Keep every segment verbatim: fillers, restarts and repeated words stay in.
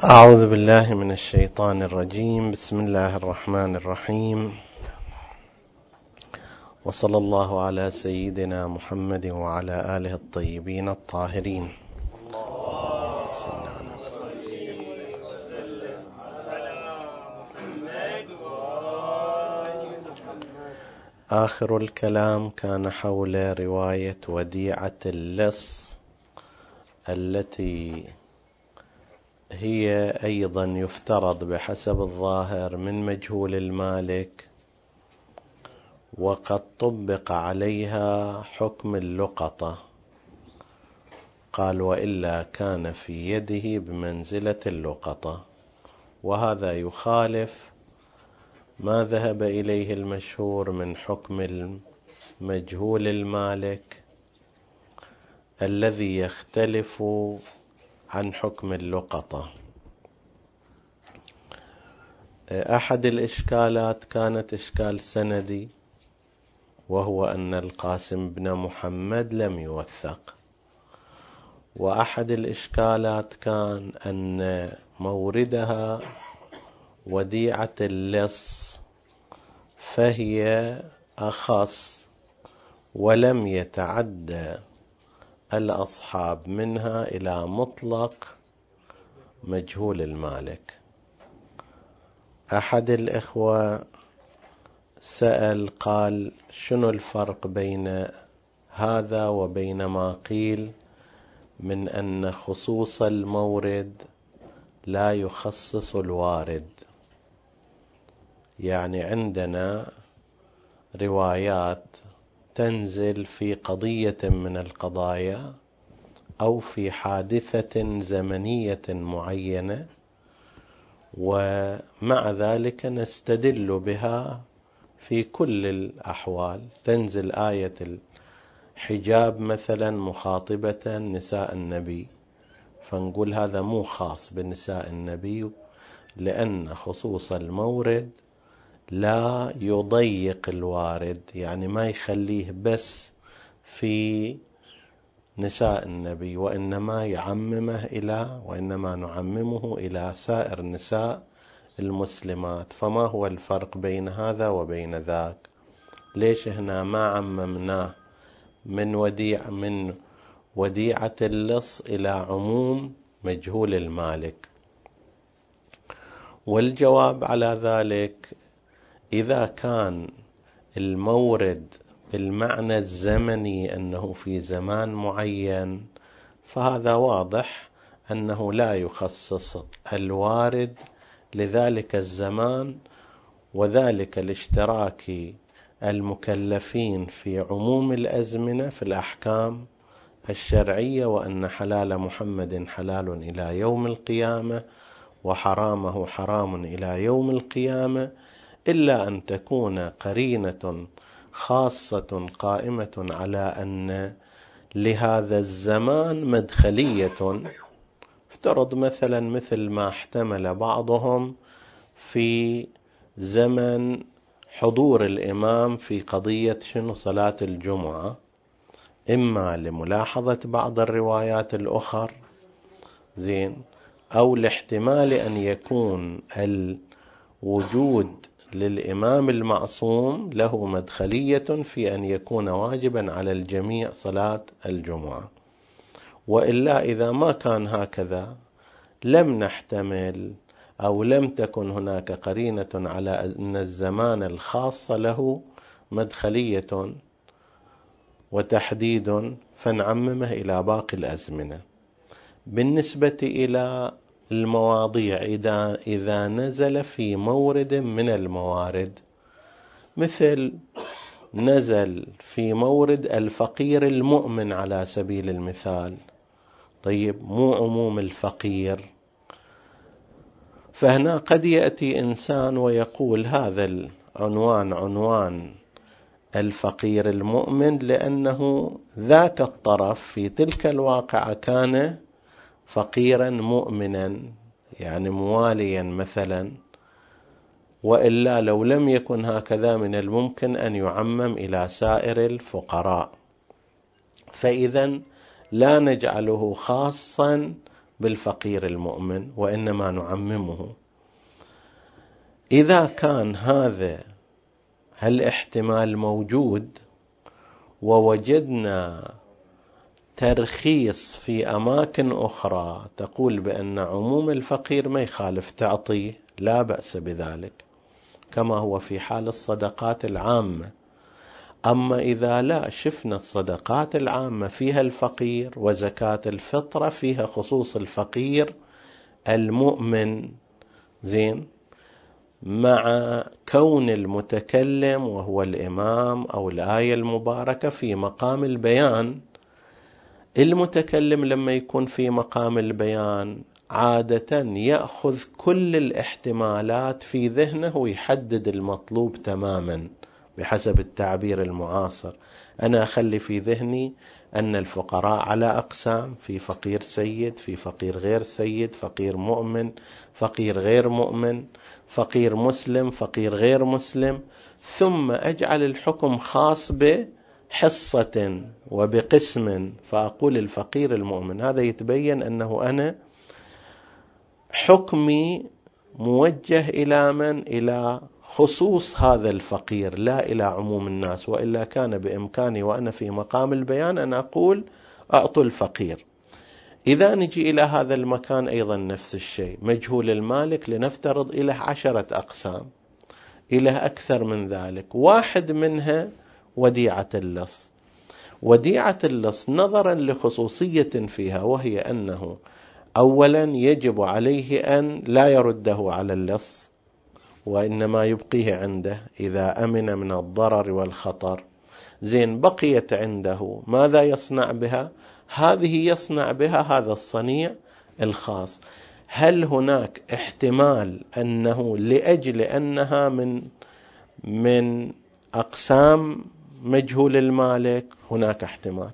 أعوذ بالله من الشيطان الرجيم. بسم الله الرحمن الرحيم، وصلى الله على سيدنا محمد وعلى آله الطيبين الطاهرين. آخر الكلام كان حول رواية وديعة اللص التي هي أيضا يفترض بحسب الظاهر من مجهول المالك، وقد طبق عليها حكم اللقطة. قال: وإلا كان في يده بمنزلة اللقطة، وهذا يخالف ما ذهب إليه المشهور من حكم المجهول المالك الذي يختلف عن حكم اللقطة. أحد الإشكالات كانت إشكال سندي، وهو أن القاسم بن محمد لم يوثق. وأحد الإشكالات كان أن موردها وديعة اللص، فهي أخص ولم يتعدى الأصحاب منها إلى مطلق مجهول المالك. أحد الإخوة سأل قال: شنو الفرق بين هذا وبين ما قيل من أن خصوص المورد لا يخصص الوارد؟ يعني عندنا روايات تنزل في قضية من القضايا أو في حادثة زمنية معينة، ومع ذلك نستدل بها في كل الأحوال. تنزل آية الحجاب مثلا مخاطبة نساء النبي، فنقول هذا مو خاص بنساء النبي، لأن خصوص المورد لا يضيق الوارد، يعني ما يخليه بس في نساء النبي، وإنما يعممه إلى وإنما نعممه إلى سائر النساء المسلمات. فما هو الفرق بين هذا وبين ذاك؟ ليش هنا ما عممناه من وديع من وديعة اللص إلى عموم مجهول المالك؟ والجواب على ذلك: إذا كان المورد بالمعنى الزمني أنه في زمان معين، فهذا واضح أنه لا يخصص الوارد لذلك الزمان، وذلك لاشتراك المكلفين في عموم الأزمنة في الأحكام الشرعية، وأن حلال محمد حلال إلى يوم القيامة وحرامه حرام إلى يوم القيامة، إلا أن تكون قرينة خاصة قائمة على أن لهذا الزمان مدخلية. افترض مثلا مثل ما احتمل بعضهم في زمن حضور الإمام في قضية شنو صلاة الجمعة، إما لملاحظة بعض الروايات الأخر زين، أو لاحتمال أن يكون الوجود للإمام المعصوم له مدخلية في أن يكون واجبا على الجميع صلاة الجمعة. وإلا إذا ما كان هكذا لم نحتمل أو لم تكن هناك قرينة على أن الزمان الخاص له مدخلية وتحديد، فنعممه إلى باقي الأزمنة. بالنسبة إلى المواضيع، إذا, إذا نزل في مورد من الموارد، مثل نزل في مورد الفقير المؤمن على سبيل المثال، طيب مو عموم الفقير، فهنا قد يأتي إنسان ويقول هذا العنوان عنوان الفقير المؤمن لأنه ذاك الطرف في تلك الواقعة كان فقيرا مؤمنا، يعني مواليا مثلا، وإلا لو لم يكن هكذا من الممكن أن يعمم إلى سائر الفقراء. فإذا لا نجعله خاصا بالفقير المؤمن وإنما نعممه. إذا كان هذا هالاحتمال موجود ووجدنا ترخيص في أماكن أخرى تقول بأن عموم الفقير ما يخالف تعطيه، لا بأس بذلك، كما هو في حال الصدقات العامة. أما إذا لا، شفنا الصدقات العامة فيها الفقير، وزكاة الفطرة فيها خصوص الفقير المؤمن، زين، مع كون المتكلم وهو الإمام أو الآية المباركة في مقام البيان. المتكلم لما يكون في مقام البيان عادة يأخذ كل الاحتمالات في ذهنه ويحدد المطلوب تماما بحسب التعبير المعاصر. أنا أخلي في ذهني أن الفقراء على أقسام، في فقير سيد، في فقير غير سيد، فقير مؤمن، فقير غير مؤمن، فقير مسلم، فقير غير مسلم، ثم أجعل الحكم خاص بحصة وبقسم فأقول الفقير المؤمن. هذا يتبين أنه أنا حكمي موجه إلى من؟ إلى خصوص هذا الفقير لا إلى عموم الناس، وإلا كان بإمكاني وأنا في مقام البيان أن أقول أعطوا الفقير. إذا نجي إلى هذا المكان أيضا نفس الشيء، مجهول المالك لنفترض إلى عشرة أقسام، إلى أكثر من ذلك، واحد منها وديعة اللص. وديعة اللص نظرا لخصوصية فيها، وهي أنه أولا يجب عليه أن لا يرده على اللص، وإنما يبقيه عنده إذا أمن من الضرر والخطر. زين، بقيت عنده، ماذا يصنع بها؟ هذه يصنع بها هذا الصنيع الخاص. هل هناك احتمال أنه لأجل أنها من من أقسام مجهول المالك؟ هناك احتمال.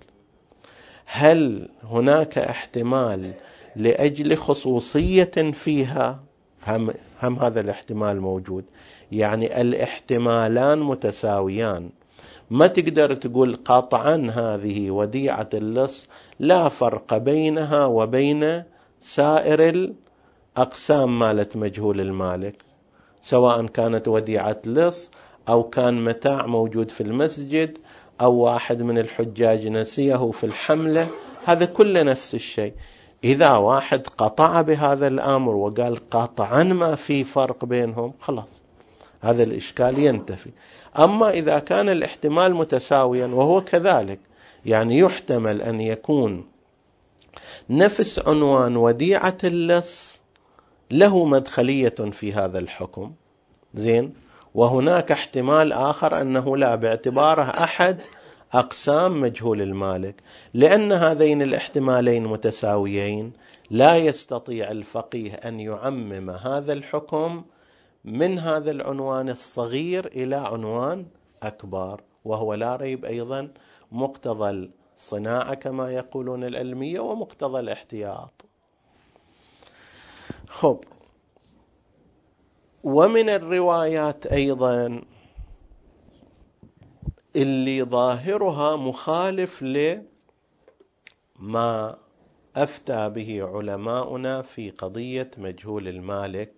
هل هناك احتمال لأجل خصوصية فيها؟ هم, هم هذا الاحتمال موجود. يعني الاحتمالان متساويان، ما تقدر تقول قطعا هذه وديعة اللص لا فرق بينها وبين سائر الأقسام مالت مجهول المالك، سواء كانت وديعة لص أو كان متاع موجود في المسجد أو واحد من الحجاج نسيه في الحملة، هذا كله نفس الشيء. إذا واحد قطع بهذا الأمر وقال قطعا ما في فرق بينهم، خلاص هذا الإشكال ينتفي. أما إذا كان الاحتمال متساويا، وهو كذلك، يعني يحتمل أن يكون نفس عنوان وديعة اللص له مدخلية في هذا الحكم، زين، وهناك احتمال آخر أنه لا، باعتباره أحد أقسام مجهول المالك. لأن هذين الاحتمالين متساويين، لا يستطيع الفقيه أن يعمم هذا الحكم من هذا العنوان الصغير إلى عنوان أكبر، وهو لا ريب أيضا مقتضى الصناعة كما يقولون العلمية ومقتضى الاحتياط. خب، ومن الروايات أيضا اللي ظاهرها مخالف لما أفتى به علماؤنا في قضية مجهول المالك،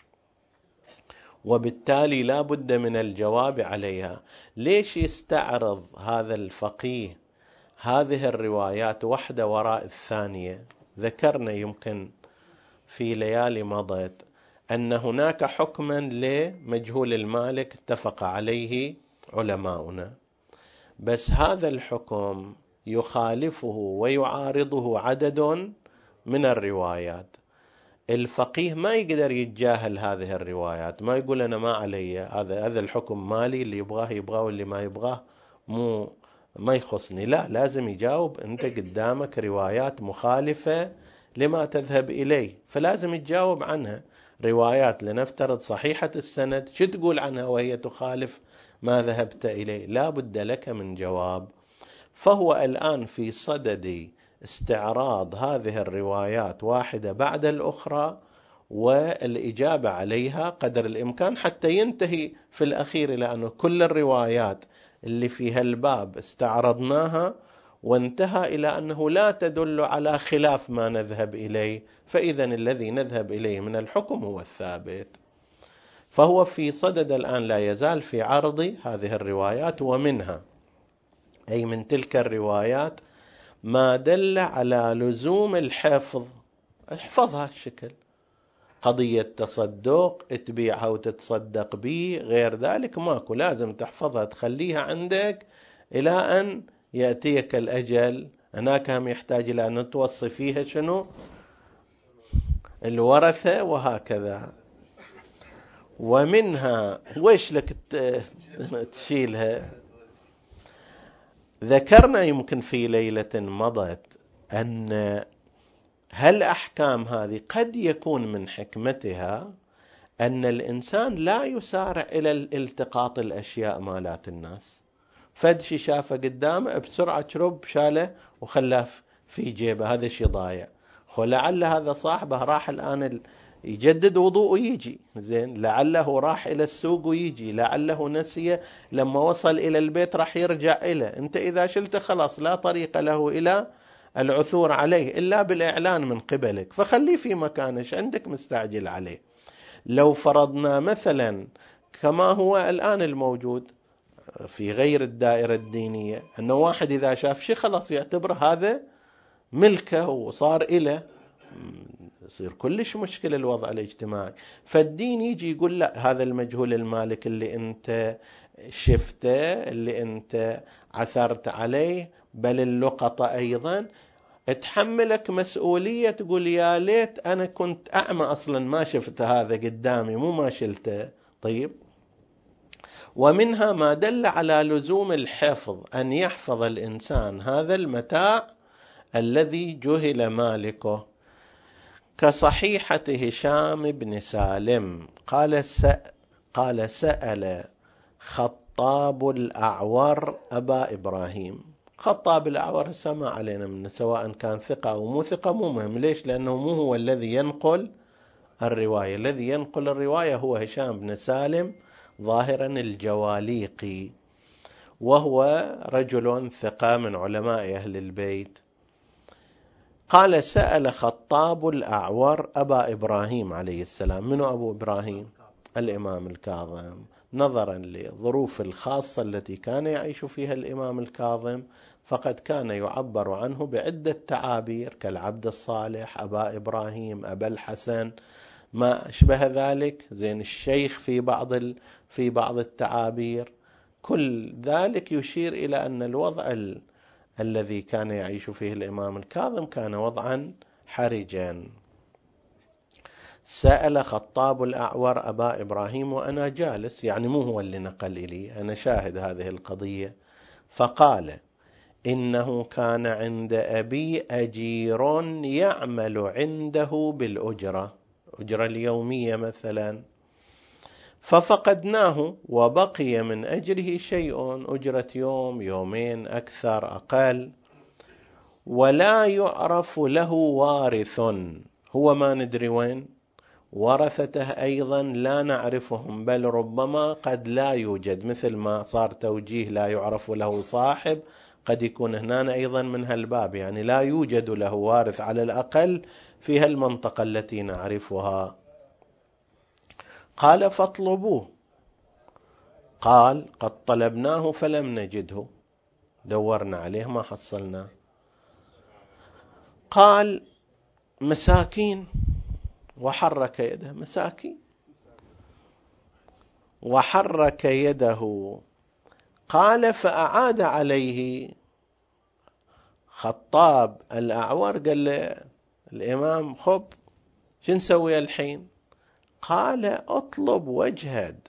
وبالتالي لا بد من الجواب عليها. ليش يستعرض هذا الفقيه هذه الروايات واحدة وراء الثانية؟ ذكرنا يمكن في ليالي مضت أن هناك حكما لمجهول المالك اتفق عليه علماؤنا، بس هذا الحكم يخالفه ويعارضه عدد من الروايات. الفقيه ما يقدر يتجاهل هذه الروايات، ما يقول أنا ما علي، هذا هذا الحكم مالي، اللي يبغاه يبغاه واللي ما يبغاه مو ما يخصني. لا، لازم يجاوب. أنت قدامك روايات مخالفة لما تذهب إليه، فلازم يتجاوب عنها. روايات لنفترض صحيحة السند، شو تقول عنها وهي تخالف ما ذهبت إليه؟ لا بد لك من جواب. فهو الآن في صدد استعراض هذه الروايات واحدة بعد الأخرى والإجابة عليها قدر الإمكان، حتى ينتهي في الأخير، لأنه كل الروايات اللي فيها الباب استعرضناها وانتهى إلى أنه لا تدل على خلاف ما نذهب إليه، فإذا الذي نذهب إليه من الحكم هو الثابت. فهو في صدد الآن لا يزال في عرض هذه الروايات، ومنها أي من تلك الروايات ما دل على لزوم الحفظ. احفظها الشكل، قضية تصدق تبيعها وتتصدق به، غير ذلك ماكو، لازم تحفظها تخليها عندك إلى أن يأتيك الأجل. هناك هم يحتاج إلى أن توصي فيها شنو الورثة وهكذا. ومنها ويش لك تشيلها. ذكرنا يمكن في ليلة مضت أن هالأحكام هذه قد يكون من حكمتها أن الإنسان لا يسارع إلى الالتقاط الأشياء مالات الناس. فدشي شافه قدامه بسرعة شرب شاله وخلاه في جيبه، هذا شي ضايع. ولعل هذا صاحبه راح الآن يجدد وضوء ويجي، زين، لعله راح إلى السوق ويجي، لعله نسي لما وصل إلى البيت راح يرجع إليه. أنت إذا شلته خلاص لا طريق له إلى العثور عليه إلا بالإعلان من قبلك، فخليه في مكانش عندك مستعجل عليه. لو فرضنا مثلا كما هو الآن الموجود في غير الدائرة الدينية، أنه واحد إذا شاف شيء خلاص يعتبر هذا ملكه وصار إله، يصير كلش مشكلة الوضع الاجتماعي. فالدين يجي يقول لا، هذا المجهول المالك اللي أنت شفته، اللي أنت عثرت عليه، بل اللقطة أيضا تحملك مسؤولية، تقول يا ليت أنا كنت أعمى أصلا ما شفت هذا قدامي، مو ما شلته. طيب، ومنها ما دل على لزوم الحفظ، أن يحفظ الإنسان هذا المتاع الذي جهل مالكه، كصحيحة هشام بن سالم قال قال سأل خطاب الأعور أبا إبراهيم. خطاب الأعور سمع علينا من سواء كان ثقة أو مو ثقة، مو مهم. ليش؟ لأنه مو هو الذي ينقل الرواية، الذي ينقل الرواية هو هشام بن سالم ظاهرا الجواليقي، وهو رجل ثقة من علماء أهل البيت. قال سأل خطاب الأعور أبا إبراهيم عليه السلام. من أبو إبراهيم؟ الإمام الكاظم. نظرا للظروف الخاصة التي كان يعيش فيها الإمام الكاظم، فقد كان يعبر عنه بعدة تعابير كالعبد الصالح، أبا إبراهيم، أبا الحسن، ما أشبه ذلك، زين، الشيخ في بعض في بعض التعابير. كل ذلك يشير إلى أن الوضع ال... الذي كان يعيش فيه الإمام الكاظم كان وضعا حرجا. سأل خطاب الأعور أبا إبراهيم وأنا جالس، يعني مو هو اللي نقل لي، أنا شاهد هذه القضية. فقال إنه كان عند أبي أجير يعمل عنده بالأجرة، أجرة اليومية مثلا، ففقدناه وبقي من أجله شيء، أجرة يوم، يومين، أكثر أقل، ولا يعرف له وارث، هو ما ندري وين ورثته، أيضا لا نعرفهم، بل ربما قد لا يوجد، مثل ما صار توجيه لا يعرف له صاحب، قد يكون هنا أيضا من هالباب، يعني لا يوجد له وارث على الأقل في هالمنطقة التي نعرفها. قال فاطلبوه. قال قد طلبناه فلم نجده، دورنا عليه ما حصلناه. قال مساكين، وحرك يده، مساكين، وحرك يده. قال فأعاد عليه خطاب الأعور، قال له الإمام خب شو نسوي الحين؟ قال اطلب واجهد،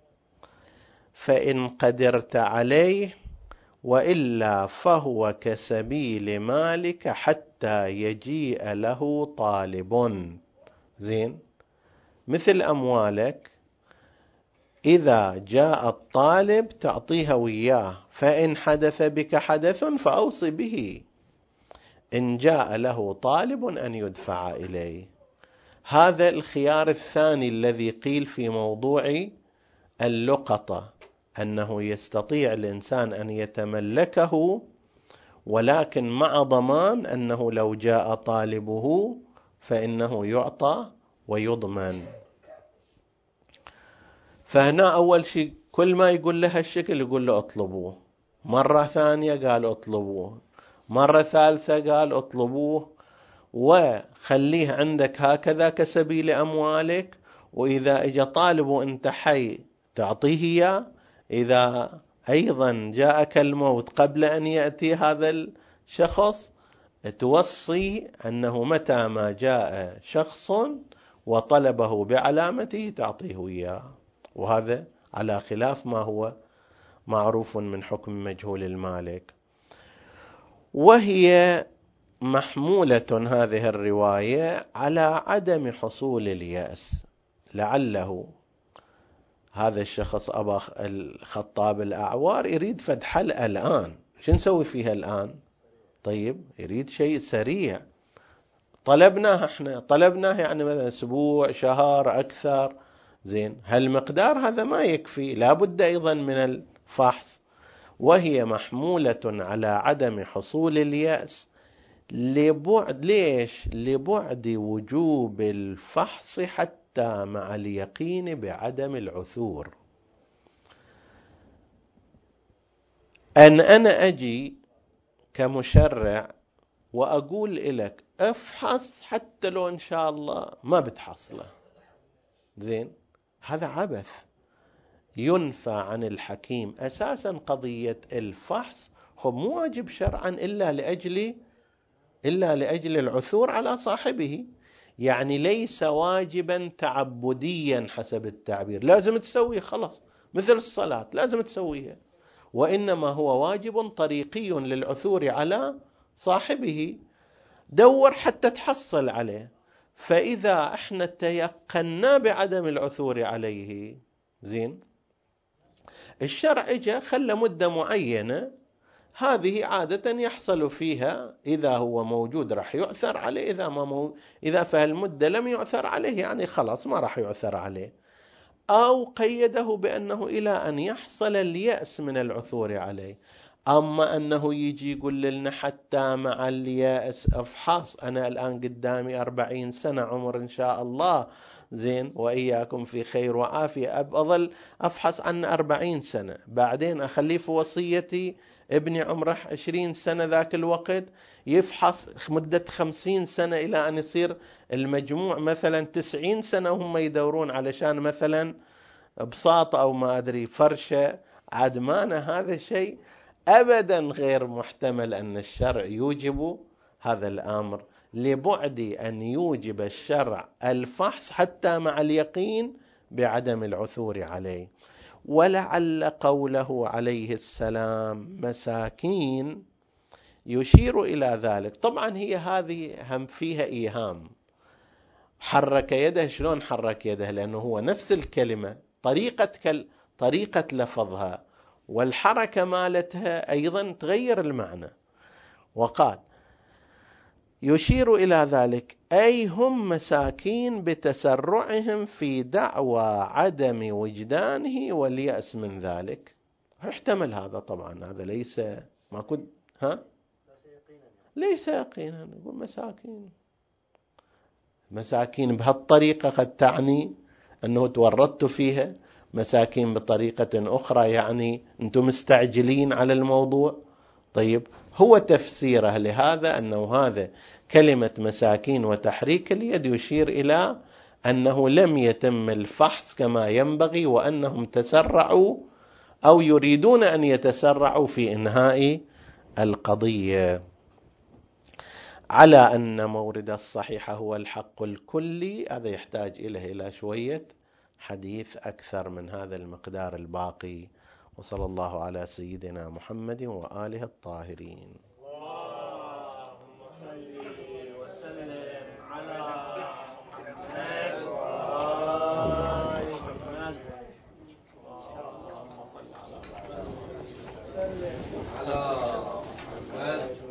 فإن قدرت عليه، وإلا فهو كسبيل مالك حتى يجيء له طالب. زين، مثل أموالك، إذا جاء الطالب تعطيها وياه، فإن حدث بك حدث فأوصي به، إن جاء له طالب أن يدفع إليه. هذا الخيار الثاني الذي قيل في موضوع اللقطة، أنه يستطيع الإنسان أن يتملكه ولكن مع ضمان أنه لو جاء طالبه فإنه يعطى ويضمن. فهنا أول شيء كل ما يقول له هالشكل يقول له اطلبوه، مرة ثانية قال اطلبوه، مرة ثالثة قال اطلبوه، وخليه عندك هكذا كسبيل أموالك، وإذا إجا طالب وانت حي تعطيه إياه، إذا أيضا جاءك الموت قبل أن يأتي هذا الشخص توصي أنه متى ما جاء شخص وطلبه بعلامته تعطيه إياه. وهذا على خلاف ما هو معروف من حكم مجهول المالك. وهي محمولة هذه الرواية على عدم حصول اليأس، لعله هذا الشخص أبا الخطاب الأعوار يريد فد حل الآن، شو نسوي فيها الآن؟ طيب يريد شيء سريع، طلبناه احنا، طلبناه يعني مثلا أسبوع شهر أكثر، زين هالمقدار هذا ما يكفي، لابد أيضا من الفحص. وهي محمولة على عدم حصول اليأس لبعد، ليش؟ لبعد وجوب الفحص حتى مع اليقين بعدم العثور. أن أنا أجي كمشرع وأقول لك افحص حتى لو إن شاء الله ما بتحصله، زين هذا عبث، ينفى عن الحكيم أساسا قضية الفحص، خب مو واجب شرعا إلا لأجل إلا لأجل العثور على صاحبه، يعني ليس واجبا تعبديا حسب التعبير لازم تسويه خلاص، مثل الصلاة لازم تسويها، وإنما هو واجب طريقي للعثور على صاحبه، دور حتى تحصل عليه. فإذا احنا تيقنا بعدم العثور عليه، زين الشرع اجى خلى مدة معينة، هذه عادة يحصل فيها إذا هو موجود راح يؤثر عليه، إذا ما مو... إذا في المدة لم يؤثر عليه يعني خلاص ما راح يؤثر عليه، أو قيده بأنه إلى أن يحصل اليأس من العثور عليه. أما أنه يجي يقول لنا حتى مع اليأس افحص، أنا الآن قدامي أربعين سنة عمر إن شاء الله، زين وإياكم في خير وعافية، أظل أفحص عن أربعين سنة، بعدين أخليه في وصيتي ابني عمره عشرين سنة ذاك الوقت يفحص مدة خمسين سنة إلى أن يصير المجموع مثلا تسعين سنة وهم يدورون علشان مثلا بساط أو ما أدري فرشة عدمانة. هذا شيء أبدا غير محتمل أن الشرع يوجب هذا الأمر، لبعد أن يوجب الشرع الفحص حتى مع اليقين بعدم العثور عليه. ولعل قوله عليه السلام مساكين يشير إلى ذلك. طبعا هي هذه هم فيها إيهام، حرك يده، شلون حرك يده؟ لأنه هو نفس الكلمة طريقة كل... طريقة لفظها والحركة مالتها أيضا تغير المعنى. وقال يشير إلى ذلك أي هم مساكين بتسرعهم في دعوى عدم وجدانه واليأس من ذلك. احتمل هذا طبعا، هذا ليس ما كنت ها ليس يقينا، يقول مساكين مساكين بهالطريقة قد تعني أنه تورطت فيها، مساكين بطريقة أخرى يعني أنتم مستعجلين على الموضوع. طيب هو تفسيره لهذا أنه هذا كلمة مساكين وتحريك اليد يشير إلى أنه لم يتم الفحص كما ينبغي، وأنهم تسرعوا أو يريدون أن يتسرعوا في إنهاء القضية، على أن مورد الصحيح هو الحق الكلي. هذا يحتاج إليه إلى شوية حديث أكثر من هذا المقدار الباقي. وصلى الله على سيدنا محمد وآله الطاهرين. اللهم صل وسلم على محمد اللهم صل على محمد.